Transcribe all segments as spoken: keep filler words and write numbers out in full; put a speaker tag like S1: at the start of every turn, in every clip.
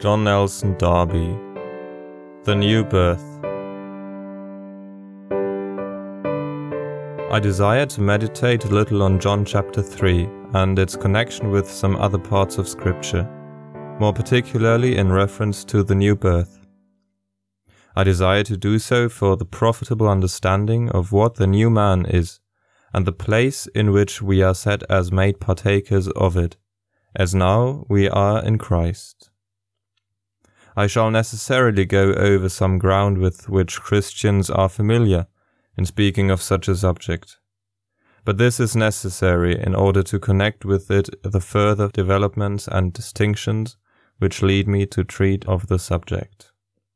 S1: John Nelson Darby. The New Birth. I desire to meditate a little on John chapter three and its connection with some other parts of Scripture, more particularly in reference to the new birth. I desire to do so for the profitable understanding of what the new man is, and the place in which we are set as made partakers of it, as now we are in Christ. I shall necessarily go over some ground with which Christians are familiar in speaking of such a subject, but this is necessary in order to connect with it the further developments and distinctions which lead me to treat of the subject.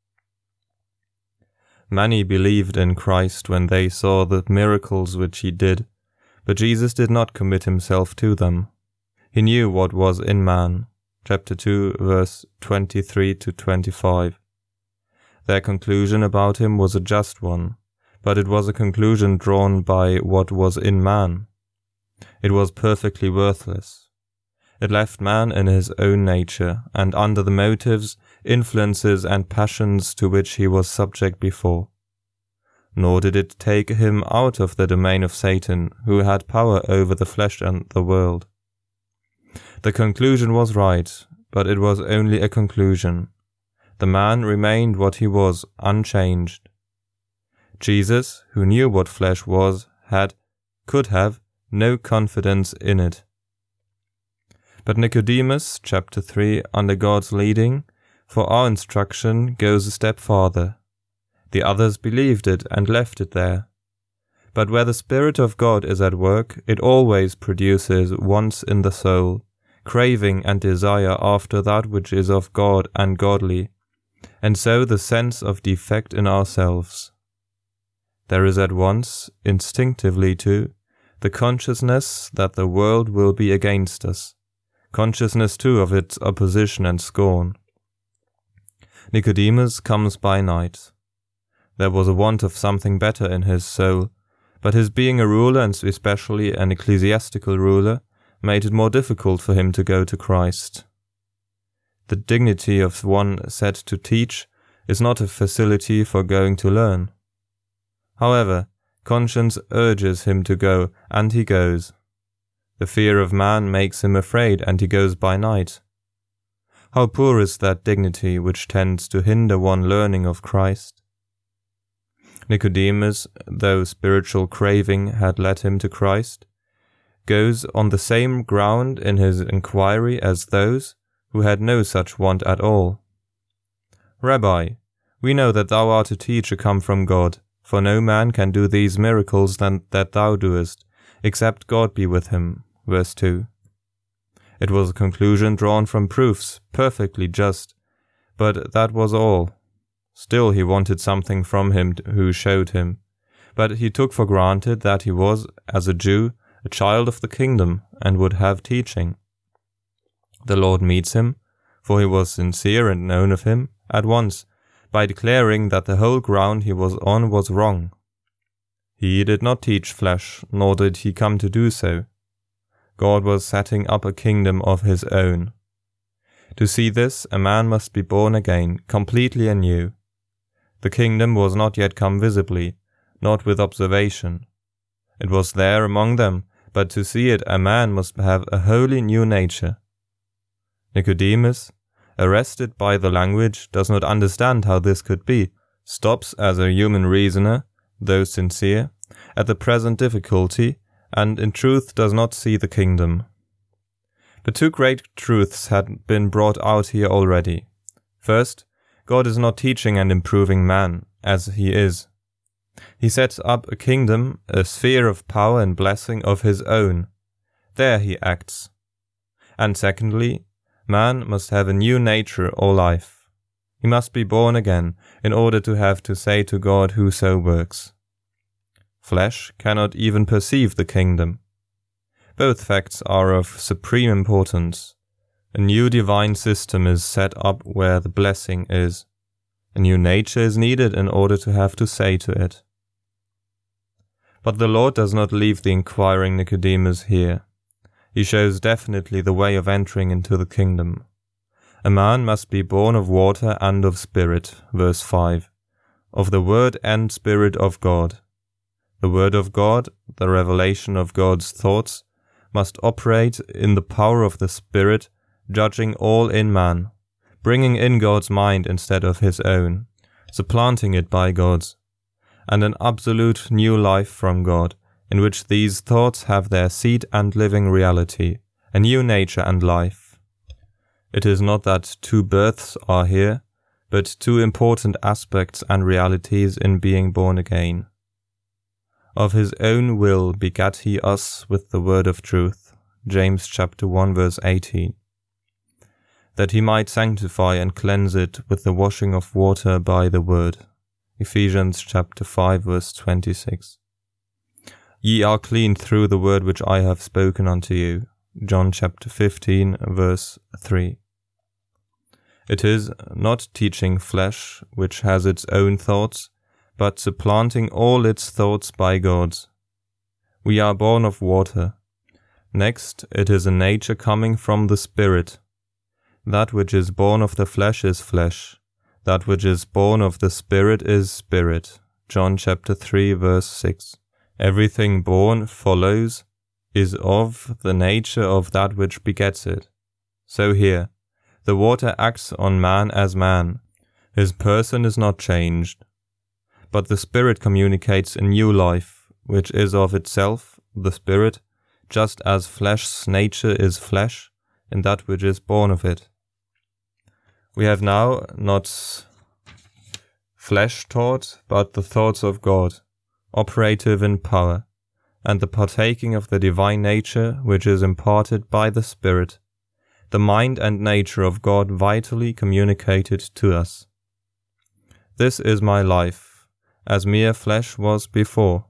S1: Many believed in Christ when they saw the miracles which he did, but Jesus did not commit himself to them. He knew what was in man. Chapter two, verse twenty-three to twenty-five. Their conclusion about him was a just one, but it was a conclusion drawn by what was in man. It was perfectly worthless. It left man in his own nature, and under the motives, influences, and passions to which he was subject before. Nor did it take him out of the domain of Satan, who had power over the flesh and the world. The conclusion was right, but it was only a conclusion. The man remained what he was, unchanged. Jesus, who knew what flesh was, had, could have, no confidence in it. But Nicodemus, chapter three, under God's leading, for our instruction, goes a step farther. The others believed it and left it there. But where the Spirit of God is at work, it always produces wants in the soul, craving and desire after that which is of God and godly, and so the sense of defect in ourselves. There is at once, instinctively too, the consciousness that the world will be against us, consciousness too of its opposition and scorn. Nicodemus comes by night. There was a want of something better in his soul, but his being a ruler, and especially an ecclesiastical ruler, made it more difficult for him to go to Christ. The dignity of one set to teach is not a facility for going to learn. However, conscience urges him to go, and he goes. The fear of man makes him afraid, and he goes by night. How poor is that dignity which tends to hinder one learning of Christ? Nicodemus, though spiritual craving had led him to Christ, goes on the same ground in his inquiry as those who had no such want at all. Rabbi, we know that thou art a teacher come from God, for no man can do these miracles than that thou doest, except God be with him. Verse two. It was a conclusion drawn from proofs, perfectly just, but that was all. Still he wanted something from him who showed him, but he took for granted that he was, as a Jew, a child of the kingdom, and would have teaching. The Lord meets him, for he was sincere and known of him, at once, by declaring that the whole ground he was on was wrong. He did not teach flesh, nor did he come to do so. God was setting up a kingdom of his own. To see this, a man must be born again, completely anew. The kingdom was not yet come visibly, not with observation. It was there among them, but to see it a man must have a wholly new nature. Nicodemus, arrested by the language, does not understand how this could be, stops as a human reasoner, though sincere, at the present difficulty, and in truth does not see the kingdom. But two great truths had been brought out here already. First, God is not teaching and improving man, as he is. He sets up a kingdom, a sphere of power and blessing of his own. There he acts. And secondly, man must have a new nature or life. He must be born again, in order to have to say to God who so works. Flesh cannot even perceive the kingdom. Both facts are of supreme importance. A new divine system is set up where the blessing is. A new nature is needed in order to have to say to it. But the Lord does not leave the inquiring Nicodemus here. He shows definitely the way of entering into the kingdom. A man must be born of water and of Spirit, verse five, of the Word and Spirit of God. The Word of God, the revelation of God's thoughts, must operate in the power of the Spirit, judging all in man, bringing in God's mind instead of his own, supplanting it by God's, and an absolute new life from God, in which these thoughts have their seat and living reality, a new nature and life. It is not that two births are here, but two important aspects and realities in being born again. Of his own will begat he us with the word of truth, James chapter one verse eighteen, that he might sanctify and cleanse it with the washing of water by the word, Ephesians chapter five verse twenty-six. Ye are clean through the word which I have spoken unto you, John chapter fifteen verse three. It is not teaching flesh which has its own thoughts, but supplanting all its thoughts by God's. We are born of water. Next, it is a nature coming from the Spirit. That which is born of the flesh is flesh. That which is born of the Spirit is spirit. John chapter three verse six. Everything born follows, is of the nature of that which begets it. So here, the water acts on man as man. His person is not changed. But the Spirit communicates a new life, which is of itself the Spirit, just as flesh's nature is flesh, in that which is born of it. We have now not flesh taught, but the thoughts of God, operative in power, and the partaking of the divine nature which is imparted by the Spirit, the mind and nature of God vitally communicated to us. This is my life, as mere flesh was before.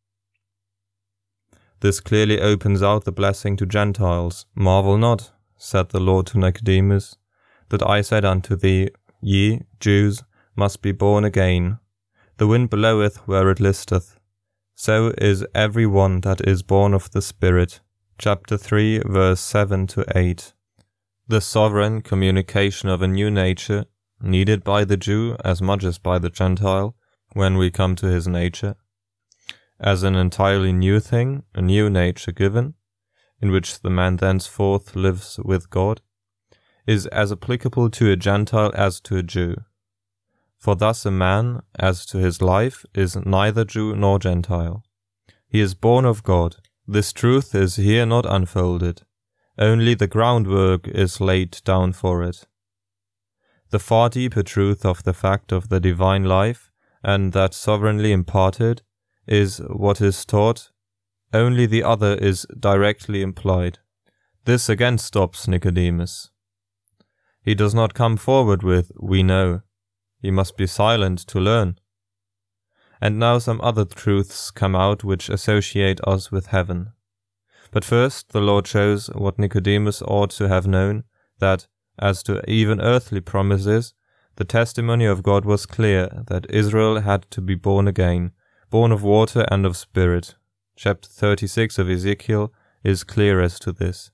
S1: This clearly opens out the blessing to Gentiles. Marvel not, said the Lord to Nicodemus, that I said unto thee, Ye, Jews, must be born again. The wind bloweth where it listeth. So is every one that is born of the Spirit. Chapter three, verse seven to eight. The sovereign communication of a new nature, needed by the Jew as much as by the Gentile, when we come to his nature, as an entirely new thing, a new nature given, in which the man thenceforth lives with God, is as applicable to a Gentile as to a Jew. For thus a man, as to his life, is neither Jew nor Gentile. He is born of God. This truth is here not unfolded, only the groundwork is laid down for it. The far deeper truth of the fact of the divine life, and that sovereignly imparted, is what is taught, only the other is directly implied. This again stops Nicodemus. He does not come forward with, we know. He must be silent to learn. And now some other truths come out which associate us with heaven. But first the Lord shows what Nicodemus ought to have known, that, as to even earthly promises, the testimony of God was clear, that Israel had to be born again, born of water and of Spirit. Chapter thirty-six of Ezekiel is clear as to this.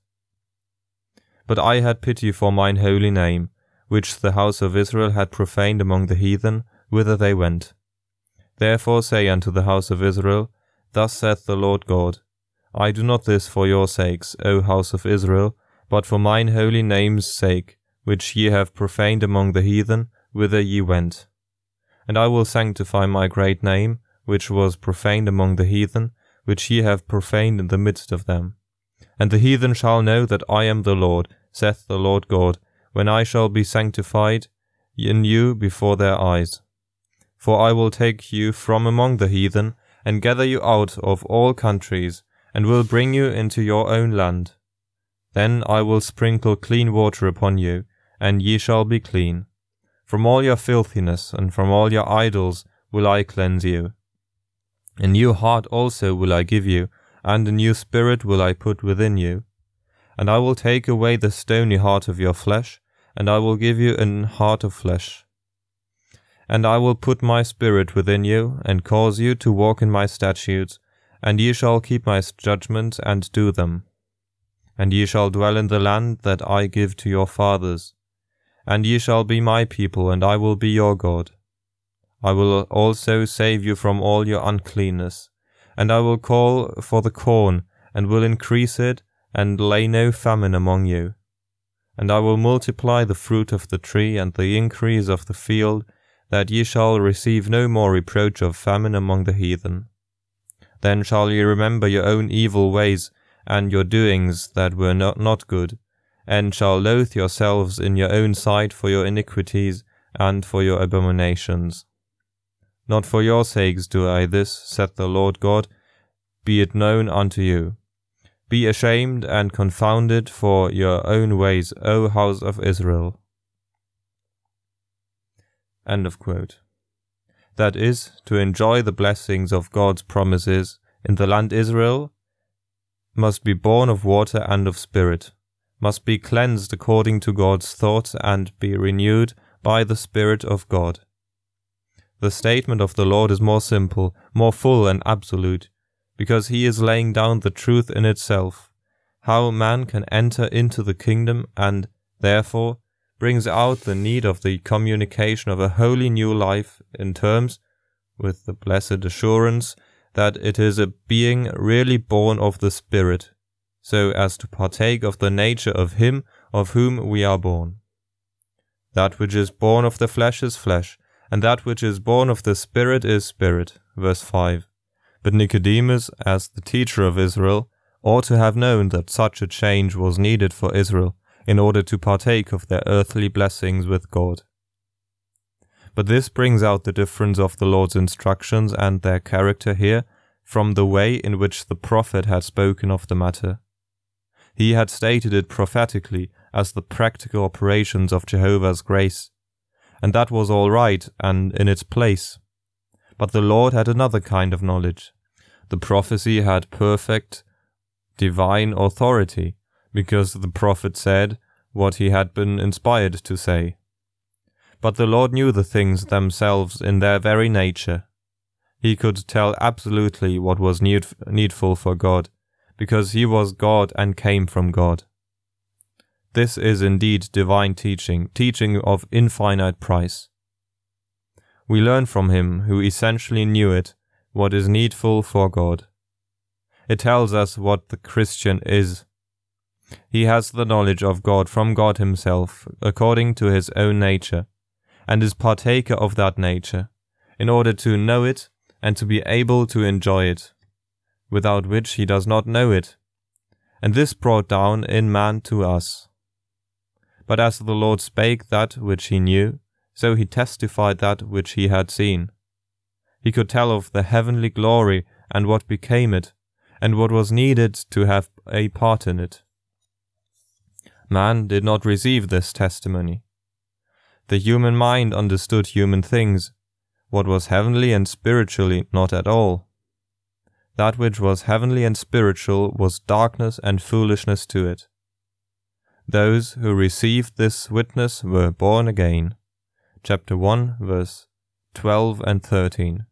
S1: But I had pity for mine holy name, which the house of Israel had profaned among the heathen, whither they went. Therefore say unto the house of Israel, Thus saith the Lord God, I do not this for your sakes, O house of Israel, but for mine holy name's sake, which ye have profaned among the heathen, whither ye went. And I will sanctify my great name, which was profaned among the heathen, which ye have profaned in the midst of them. And the heathen shall know that I am the Lord, saith the Lord God, when I shall be sanctified in you before their eyes. For I will take you from among the heathen, and gather you out of all countries, and will bring you into your own land. Then I will sprinkle clean water upon you, and ye shall be clean. From all your filthiness and from all your idols will I cleanse you. A new heart also will I give you, and a new spirit will I put within you. And I will take away the stony heart of your flesh, and I will give you an heart of flesh. And I will put my spirit within you, and cause you to walk in my statutes, and ye shall keep my judgments and do them. And ye shall dwell in the land that I give to your fathers. and ye shall be my people, and I will be your God. I will also save you from all your uncleanness, and I will call for the corn, and will increase it, and lay no famine among you. And I will multiply the fruit of the tree and the increase of the field, that ye shall receive no more reproach of famine among the heathen. Then shall ye remember your own evil ways, and your doings that were not, not good, and shall loathe yourselves in your own sight for your iniquities and for your abominations. Not for your sakes do I this, saith the Lord God, be it known unto you. Be ashamed and confounded for your own ways, O house of Israel. End of quote. That is, to enjoy the blessings of God's promises in the land Israel, must be born of water and of spirit, must be cleansed according to God's thoughts, and be renewed by the Spirit of God. The statement of the Lord is more simple, more full and absolute, because he is laying down the truth in itself, how man can enter into the kingdom, and, therefore, brings out the need of the communication of a wholly new life in terms, with the blessed assurance, that it is a being really born of the Spirit, so as to partake of the nature of him of whom we are born. That which is born of the flesh is flesh, and that which is born of the Spirit is spirit. Verse five. But Nicodemus, as the teacher of Israel, ought to have known that such a change was needed for Israel in order to partake of their earthly blessings with God. But this brings out the difference of the Lord's instructions and their character here from the way in which the prophet had spoken of the matter. He had stated it prophetically as the practical operations of Jehovah's grace, and that was all right and in its place. But the Lord had another kind of knowledge. The prophecy had perfect, divine authority, because the prophet said what he had been inspired to say. But the Lord knew the things themselves in their very nature. He could tell absolutely what was need- needful for God, because he was God and came from God. This is indeed divine teaching, teaching of infinite price. We learn from him, who essentially knew it, what is needful for God. It tells us what the Christian is. He has the knowledge of God from God himself, according to his own nature, and is partaker of that nature, in order to know it and to be able to enjoy it, without which he does not know it, and this brought down in man to us. But as the Lord spake that which he knew, so he testified that which he had seen. He could tell of the heavenly glory and what became it, and what was needed to have a part in it. Man did not receive this testimony. The human mind understood human things, what was heavenly and spiritually not at all. That which was heavenly and spiritual was darkness and foolishness to it. Those who received this witness were born again. Chapter one, verse twelve and thirteen.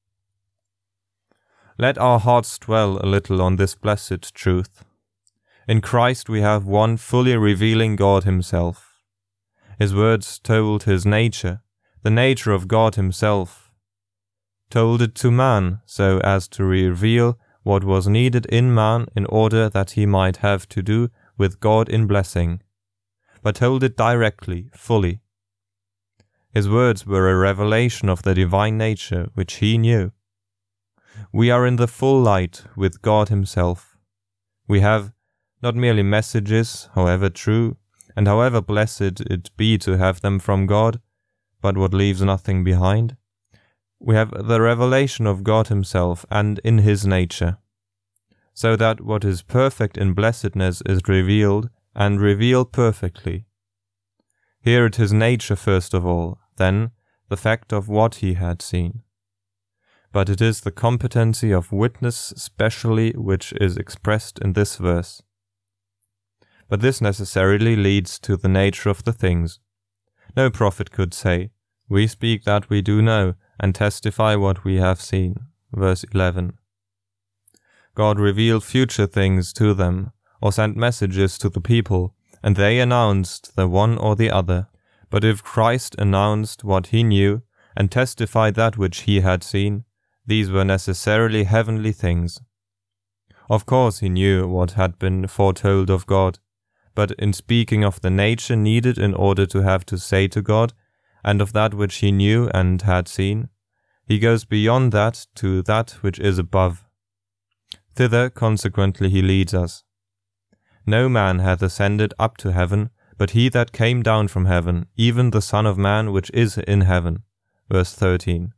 S1: Let our hearts dwell a little on this blessed truth. In Christ we have one fully revealing God himself. His words told his nature, the nature of God himself, told it to man so as to reveal what was needed in man in order that he might have to do with God in blessing, but told it directly, fully. His words were a revelation of the divine nature which he knew. We are in the full light with God himself. We have not merely messages, however true, and however blessed it be to have them from God, but what leaves nothing behind. We have the revelation of God himself and in his nature, so that what is perfect in blessedness is revealed, and revealed perfectly. Here it is nature first of all, then the fact of what he had seen. But it is the competency of witness specially which is expressed in this verse. But this necessarily leads to the nature of the things. No prophet could say, "We speak that we do know, and testify what we have seen." Verse eleven. God revealed future things to them, or sent messages to the people, and they announced the one or the other. But if Christ announced what he knew, and testified that which he had seen, these were necessarily heavenly things. Of course he knew what had been foretold of God, but in speaking of the nature needed in order to have to say to God, and of that which he knew and had seen, he goes beyond that to that which is above. Thither consequently he leads us. No man hath ascended up to heaven, but he that came down from heaven, even the Son of Man which is in heaven. Verse thirteen.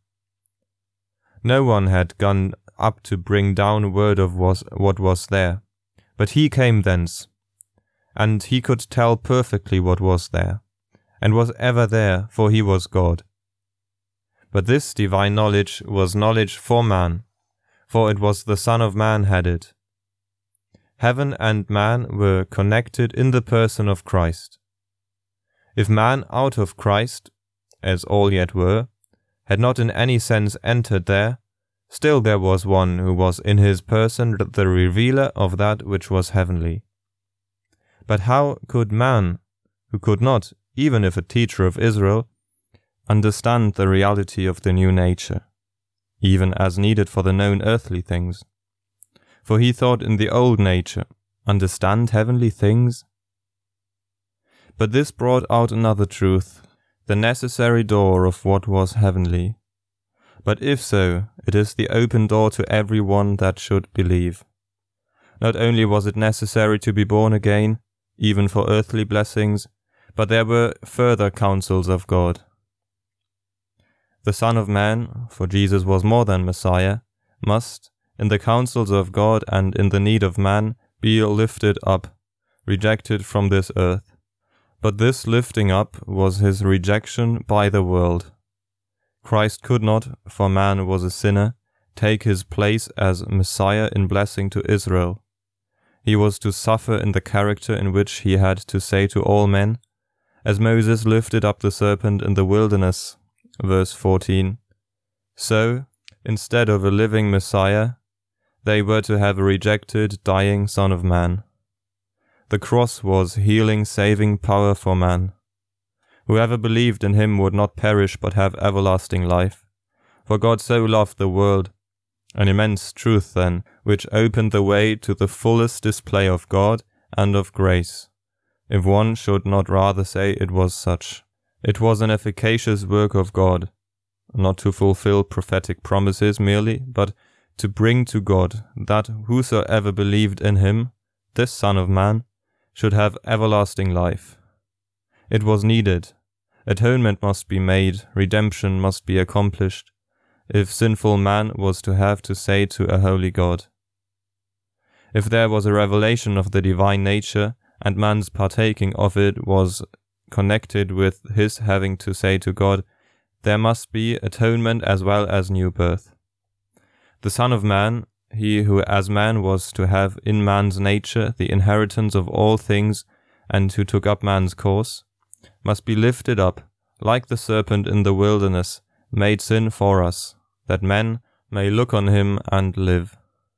S1: No one had gone up to bring down word of was, what was there, but he came thence, and he could tell perfectly what was there, and was ever there, for he was God. But this divine knowledge was knowledge for man, for it was the Son of Man had it. Heaven and man were connected in the person of Christ. If man out of Christ, as all yet were, had not in any sense entered there, still there was one who was in his person the revealer of that which was heavenly. But how could man, who could not, even if a teacher of Israel, understand the reality of the new nature, even as needed for the known earthly things? For he thought in the old nature, understand heavenly things? But this brought out another truth, the necessary door of what was heavenly. But if so, it is the open door to every one that should believe. Not only was it necessary to be born again, even for earthly blessings, but there were further counsels of God. The Son of Man, for Jesus was more than Messiah, must, in the counsels of God and in the need of man, be lifted up, rejected from this earth. But this lifting up was his rejection by the world. Christ could not, for man was a sinner, take his place as Messiah in blessing to Israel. He was to suffer in the character in which he had to say to all men, as Moses lifted up the serpent in the wilderness, verse fourteen. So, instead of a living Messiah, they were to have a rejected, dying Son of Man. The cross was healing, saving power for man. Whoever believed in him would not perish but have everlasting life. For God so loved the world, an immense truth then, which opened the way to the fullest display of God and of grace, if one should not rather say it was such. It was an efficacious work of God, not to fulfill prophetic promises merely, but to bring to God that whosoever believed in him, this Son of Man, should have everlasting life. It was needed. Atonement must be made, redemption must be accomplished, if sinful man was to have to say to a holy God. If there was a revelation of the divine nature, and man's partaking of it was connected with his having to say to God, there must be atonement as well as new birth. The Son of Man, he who as man was to have in man's nature the inheritance of all things, and who took up man's course, must be lifted up, like the serpent in the wilderness, made sin for us, that men may look on him and live.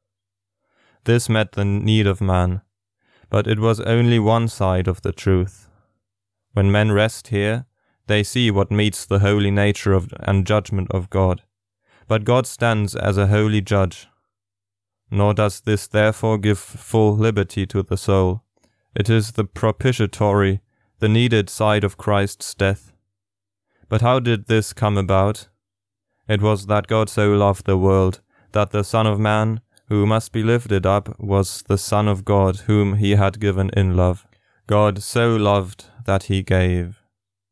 S1: This met the need of man, but it was only one side of the truth. When men rest here, they see what meets the holy nature of and judgment of God. But God stands as a holy judge. Nor does this therefore give full liberty to the soul. It is the propitiatory, the needed side of Christ's death. But how did this come about? It was that God so loved the world, that the Son of Man, who must be lifted up, was the Son of God, whom he had given in love. God so loved that he gave.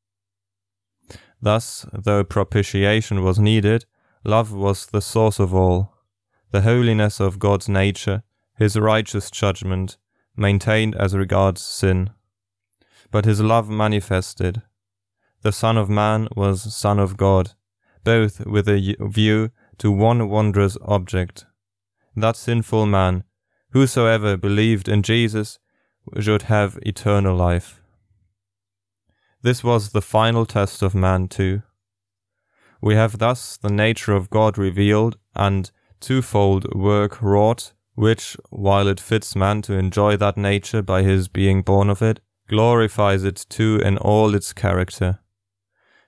S1: Thus, though propitiation was needed, love was the source of all. The holiness of God's nature, his righteous judgment, maintained as regards sin. But his love manifested. The Son of Man was Son of God, both with a view to one wondrous object. That sinful man, whosoever believed in Jesus, should have eternal life. This was the final test of man too. We have thus the nature of God revealed and twofold work wrought, which, while it fits man to enjoy that nature by his being born of it, glorifies it too in all its character.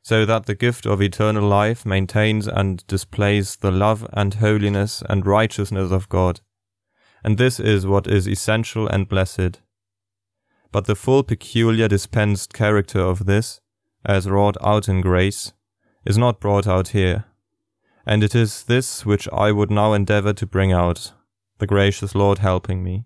S1: so that the gift of eternal life maintains and displays the love and holiness and righteousness of God. And this is what is essential and blessed. But the full peculiar dispensed character of this, as wrought out in grace, is not brought out here. And it is this which I would now endeavour to bring out, the gracious Lord helping me.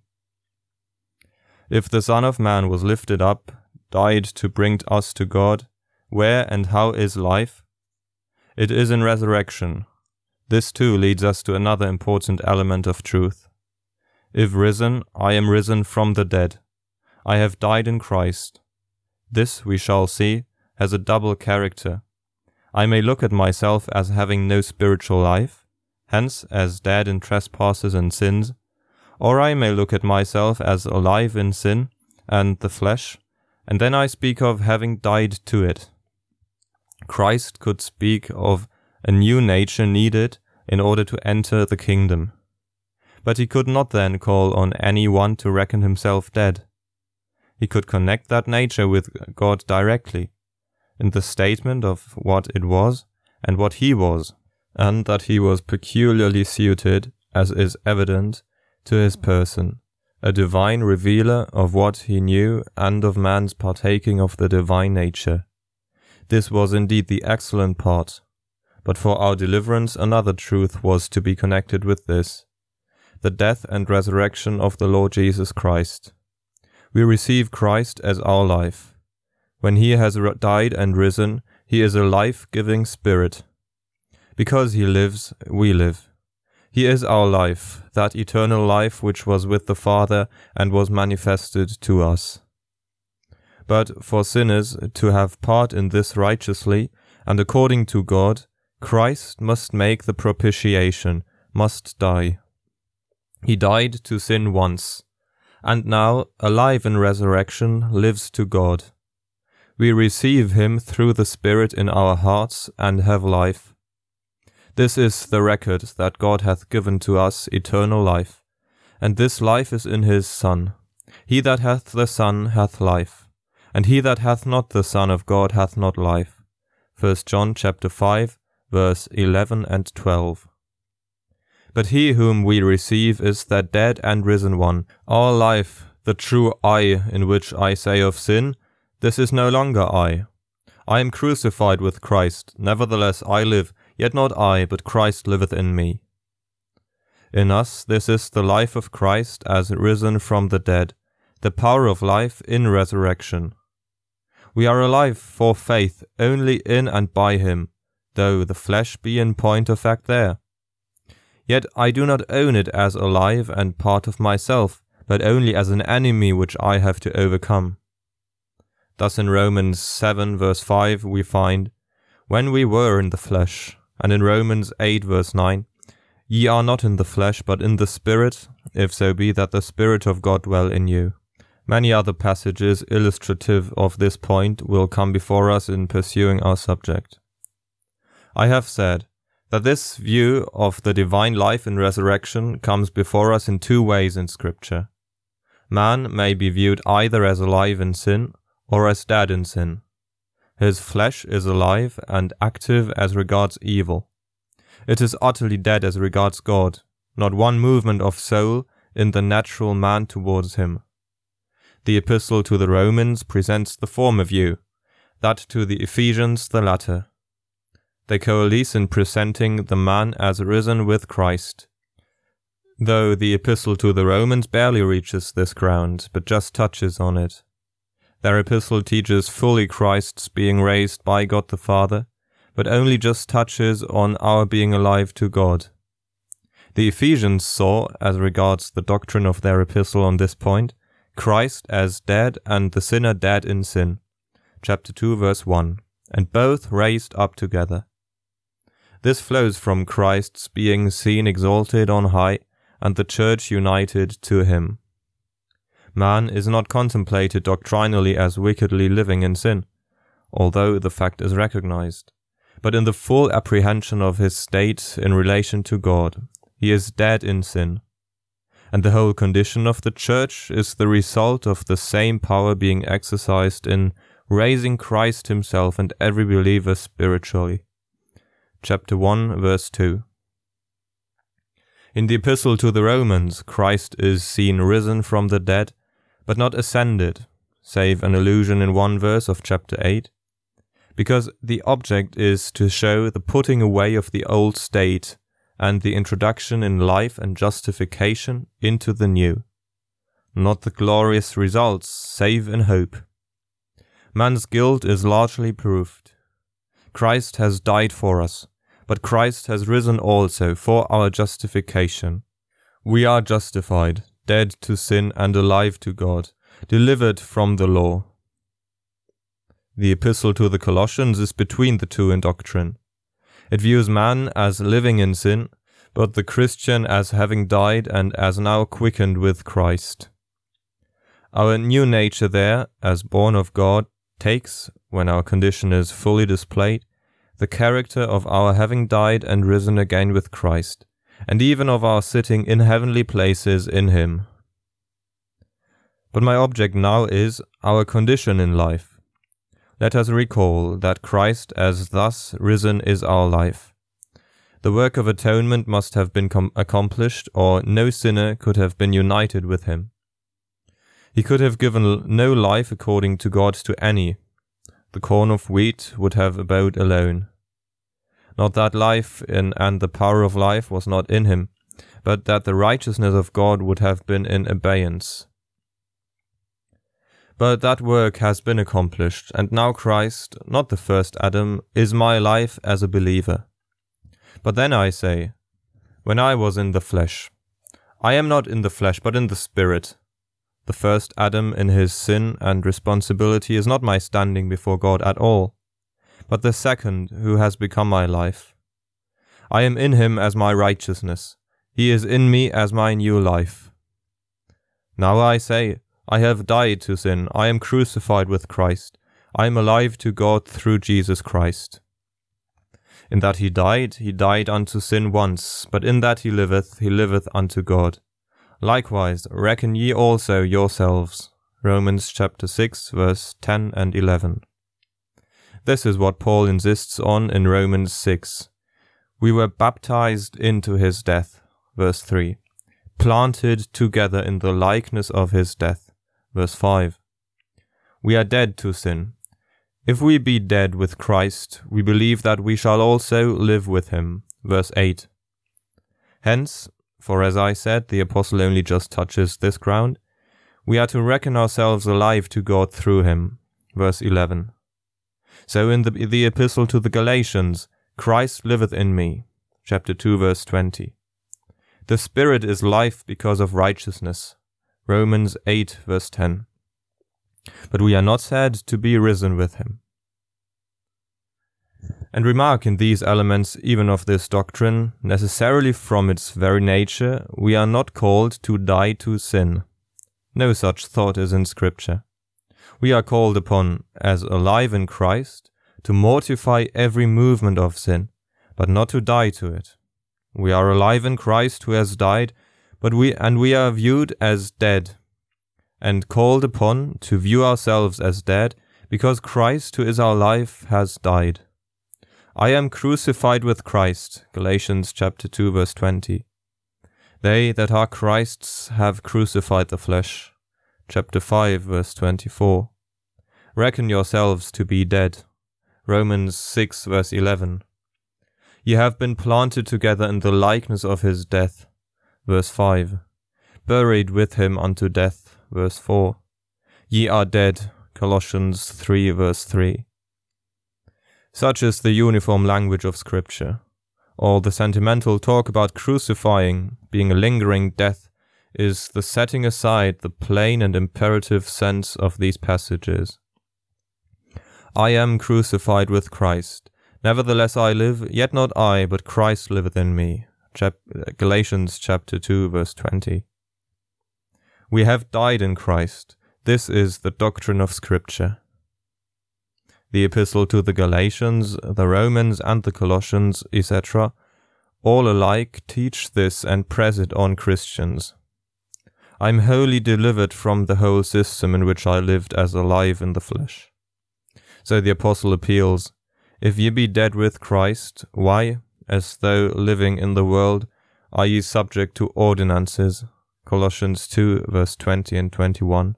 S1: If the Son of Man was lifted up, died to bring us to God, where and how is life? It is in resurrection. This too leads us to another important element of truth. If risen, I am risen from the dead. I have died in Christ. This, we shall see, has a double character. I may look at myself as having no spiritual life, hence as dead in trespasses and sins, or I may look at myself as alive in sin and the flesh, and then I speak of having died to it. Christ could speak of a new nature needed in order to enter the kingdom. But he could not then call on any one to reckon himself dead. He could connect that nature with God directly, in the statement of what it was and what he was, and that he was peculiarly suited, as is evident, to his person, a divine revealer of what he knew and of man's partaking of the divine nature. This was indeed the excellent part, but for our deliverance another truth was to be connected with this, the death and resurrection of the Lord Jesus Christ. We receive Christ as our life. When he has died and risen, he is a life-giving spirit. Because he lives, we live. He is our life, that eternal life which was with the Father and was manifested to us. But for sinners to have part in this righteously, and according to God, Christ must make the propitiation, must die. He died to sin once, and now, alive in resurrection, lives to God. We receive him through the Spirit in our hearts and have life. This is the record that God hath given to us eternal life, and this life is in his Son. He that hath the Son hath life, and he that hath not the Son of God hath not life. First John chapter five, verse eleven and twelve. But he whom we receive is that dead and risen one, our life, the true I, in which I say of sin, this is no longer I. I am crucified with Christ, nevertheless I live, yet not I, but Christ liveth in me. In us this is the life of Christ as risen from the dead, the power of life in resurrection. We are alive for faith only in and by him, though the flesh be in point of fact there. Yet I do not own it as alive and part of myself, but only as an enemy which I have to overcome. Thus in Romans seven verse five we find, when we were in the flesh, and in Romans eight verse nine, ye are not in the flesh, but in the Spirit, if so be that the Spirit of God dwell in you. Many other passages illustrative of this point will come before us in pursuing our subject. I have said that this view of the divine life in resurrection comes before us in two ways in Scripture. Man may be viewed either as alive in sin or as dead in sin. His flesh is alive and active as regards evil. It is utterly dead as regards God, not one movement of soul in the natural man towards him. The Epistle to the Romans presents the former view, that to the Ephesians the latter. They coalesce in presenting the man as risen with Christ, though the Epistle to the Romans barely reaches this ground, but just touches on it. Their epistle teaches fully Christ's being raised by God the Father, but only just touches on our being alive to God. The Ephesians saw, as regards the doctrine of their epistle on this point, Christ as dead and the sinner dead in sin, chapter two verse one, and both raised up together. This flows from Christ's being seen exalted on high, and the church united to him. Man is not contemplated doctrinally as wickedly living in sin, although the fact is recognized, but in the full apprehension of his state in relation to God. He is dead in sin. And the whole condition of the church is the result of the same power being exercised in raising Christ himself and every believer spiritually. Chapter one, verse two. In the Epistle to the Romans, Christ is seen risen from the dead, but not ascended, save an allusion in one verse of chapter eight, because the object is to show the putting away of the old state and the introduction in life and justification into the new, not the glorious results, save in hope. Man's guilt is largely proved. Christ has died for us, but Christ has risen also for our justification. We are justified, dead to sin and alive to God, delivered from the law. The Epistle to the Colossians is between the two in doctrine. It views man as living in sin, but the Christian as having died and as now quickened with Christ. Our new nature there, as born of God, takes, when our condition is fully displayed, the character of our having died and risen again with Christ, and even of our sitting in heavenly places in Him. But my object now is our condition in life. Let us recall that Christ as thus risen is our life. The work of atonement must have been com- accomplished, or no sinner could have been united with Him. He could have given no life according to God to any. The corn of wheat would have abode alone. Not that life in, and the power of life was not in Him, but that the righteousness of God would have been in abeyance. But that work has been accomplished, and now Christ, not the first Adam, is my life as a believer. But then I say, when I was in the flesh, I am not in the flesh, but in the Spirit. The first Adam in his sin and responsibility is not my standing before God at all, but the second who has become my life. I am in him as my righteousness. He is in me as my new life. Now I say, I have died to sin. I am crucified with Christ. I am alive to God through Jesus Christ. In that he died, he died unto sin once, but in that he liveth, he liveth unto God. Likewise, reckon ye also yourselves. Romans chapter six, verse ten and eleven. This is what Paul insists on in Romans six. We were baptized into his death, verse three. Planted together in the likeness of his death, verse five. We are dead to sin. If we be dead with Christ, we believe that we shall also live with him, verse eight. Hence, for as I said, the apostle only just touches this ground, we are to reckon ourselves alive to God through him, verse eleven. So in the, the epistle to the Galatians, Christ liveth in me, chapter two, verse twenty. The Spirit is life because of righteousness, Romans eight, verse ten. But we are not said to be risen with him. And remark in these elements even of this doctrine, necessarily from its very nature, we are not called to die to sin. No such thought is in Scripture. We are called upon, as alive in Christ, to mortify every movement of sin, but not to die to it. We are alive in Christ who has died, but we and we are viewed as dead, and called upon to view ourselves as dead, because Christ who is our life has died. I am crucified with Christ, Galatians chapter two, verse twenty. They that are Christ's have crucified the flesh, chapter five, verse twenty-four. Reckon yourselves to be dead, Romans six, verse eleven. Ye have been planted together in the likeness of his death, verse five. Buried with him unto death, verse four. Ye are dead, Colossians three, verse three. Such is the uniform language of Scripture. All the sentimental talk about crucifying being a lingering death is the setting aside the plain and imperative sense of these passages. I am crucified with Christ. Nevertheless I live, yet not I, but Christ liveth in me. Chap- Galatians chapter two, verse twenty. We have died in Christ. This is the doctrine of Scripture. The epistle to the Galatians, the Romans and the Colossians, et cetera, all alike teach this and press it on Christians. I am wholly delivered from the whole system in which I lived as alive in the flesh. So the apostle appeals, "If ye be dead with Christ, why, as though living in the world, are ye subject to ordinances?" Colossians two, verse twenty and twenty-one.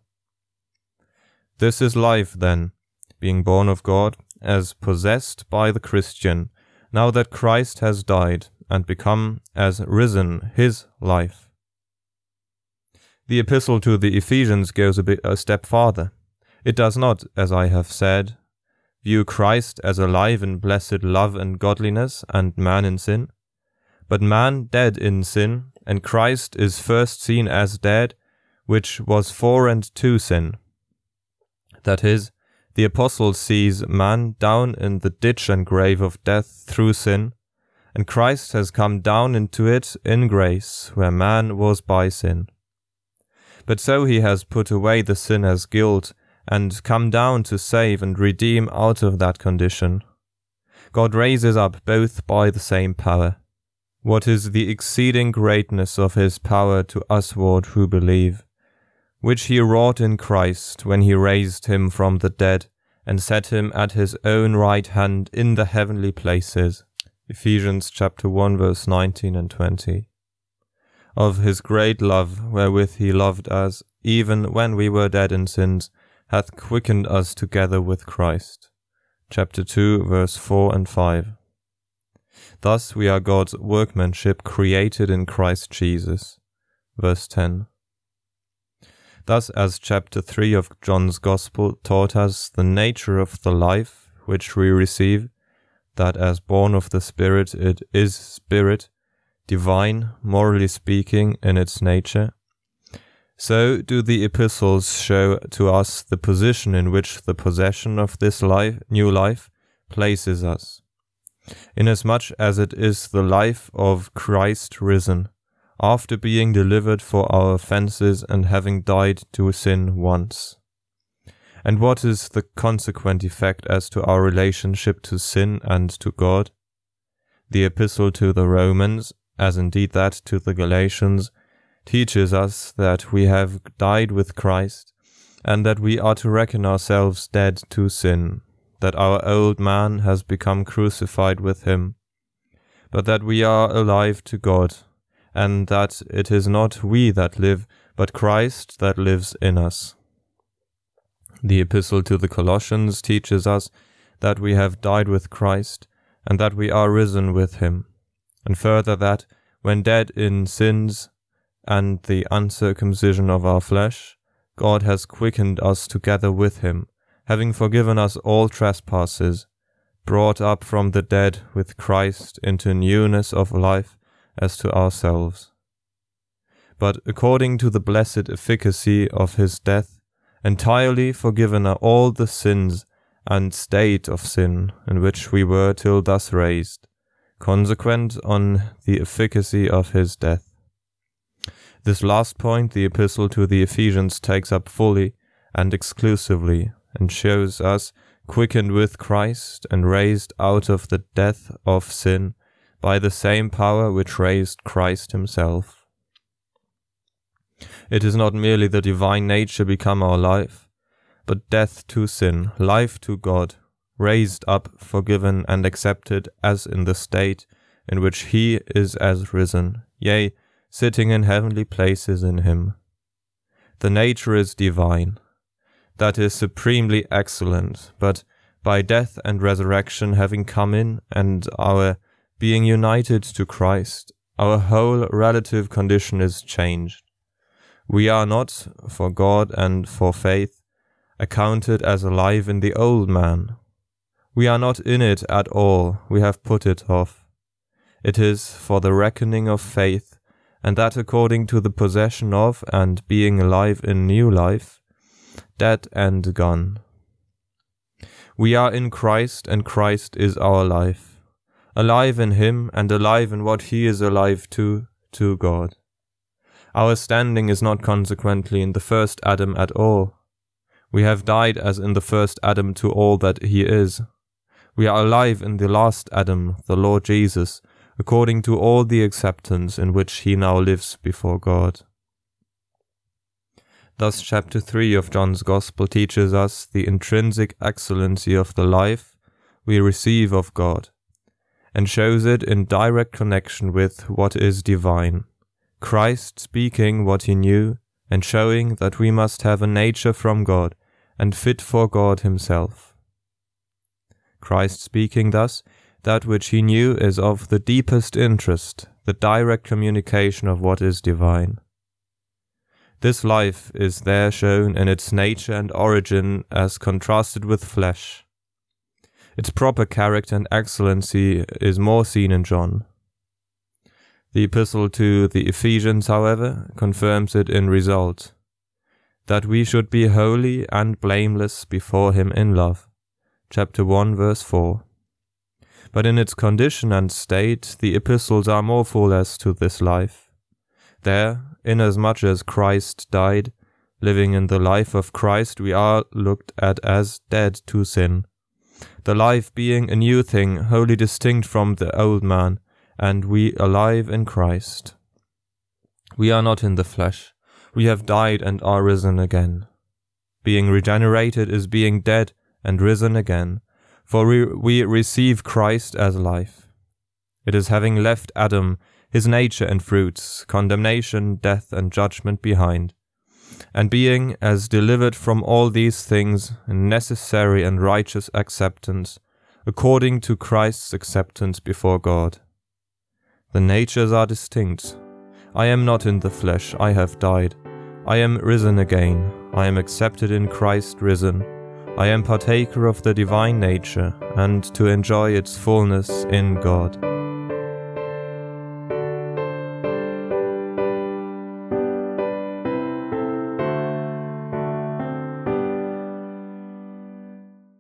S1: This is life, then, being born of God, as possessed by the Christian, now that Christ has died, and become as risen his life. The epistle to the Ephesians goes a, bit, a step farther. It does not, as I have said, view Christ as alive in blessed love and godliness, and man in sin, but man dead in sin, and Christ is first seen as dead, which was for and to sin. That is, the apostle sees man down in the ditch and grave of death through sin, and Christ has come down into it in grace, where man was by sin. But so he has put away the sinner's guilt, and come down to save and redeem out of that condition. God raises up both by the same power. What is the exceeding greatness of his power to usward who believe, which he wrought in Christ when he raised him from the dead, and set him at his own right hand in the heavenly places. Ephesians chapter one, verse nineteen and twenty. Of his great love, wherewith he loved us, even when we were dead in sins, hath quickened us together with Christ. Chapter two, verse four and five. Thus we are God's workmanship, created in Christ Jesus. Verse ten. Thus, as chapter three of John's Gospel taught us the nature of the life which we receive, that as born of the Spirit it is spirit, divine, morally speaking, in its nature, so do the epistles show to us the position in which the possession of this life, new life places us, inasmuch as it is the life of Christ risen, after being delivered for our offences and having died to sin once. And what is the consequent effect as to our relationship to sin and to God? The epistle to the Romans, as indeed that to the Galatians, teaches us that we have died with Christ, and that we are to reckon ourselves dead to sin, that our old man has become crucified with him, but that we are alive to God, and that it is not we that live, but Christ that lives in us. The epistle to the Colossians teaches us that we have died with Christ, and that we are risen with him, and further that, when dead in sins and the uncircumcision of our flesh, God has quickened us together with him, having forgiven us all trespasses, brought up from the dead with Christ into newness of life as to ourselves. But according to the blessed efficacy of his death, entirely forgiven are all the sins and state of sin in which we were till thus raised, consequent on the efficacy of his death. This last point the epistle to the Ephesians takes up fully and exclusively, and shows us quickened with Christ and raised out of the death of sin by the same power which raised Christ himself. It is not merely the divine nature become our life, but death to sin, life to God, raised up, forgiven, and accepted as in the state in which he is as risen, yea, sitting in heavenly places in him. The nature is divine, that is supremely excellent, but by death and resurrection having come in, and our being united to Christ, our whole relative condition is changed. We are not, for God and for faith, accounted as alive in the old man. We are not in it at all, we have put it off. It is for the reckoning of faith, and that according to the possession of and being alive in new life, dead and gone. We are in Christ, and Christ is our life, alive in him and alive in what he is alive to, to God. Our standing is not consequently in the first Adam at all. We have died as in the first Adam to all that he is. We are alive in the last Adam, the Lord Jesus, according to all the acceptance in which he now lives before God. Thus chapter three of John's Gospel teaches us the intrinsic excellency of the life we receive of God, and shows it in direct connection with what is divine, Christ speaking what he knew, and showing that we must have a nature from God, and fit for God himself. Christ speaking thus, that which he knew is of the deepest interest, the direct communication of what is divine. This life is there shown in its nature and origin as contrasted with flesh. Its proper character and excellency is more seen in John. The epistle to the Ephesians, however, confirms it in result, that we should be holy and blameless before him in love. Chapter one, verse four. But in its condition and state, the epistles are more full as to this life. There, inasmuch as Christ died, living in the life of Christ, we are looked at as dead to sin, the life being a new thing, wholly distinct from the old man, and we alive in Christ. We are not in the flesh, we have died and are risen again. Being regenerated is being dead and risen again, for we, we receive Christ as life. It is having left Adam, his nature and fruits, condemnation, death, and judgment behind, and being as delivered from all these things in necessary and righteous acceptance, according to Christ's acceptance before God. The natures are distinct. I am not in the flesh, I have died. I am risen again, I am accepted in Christ risen. I am partaker of the divine nature, and to enjoy its fullness in God.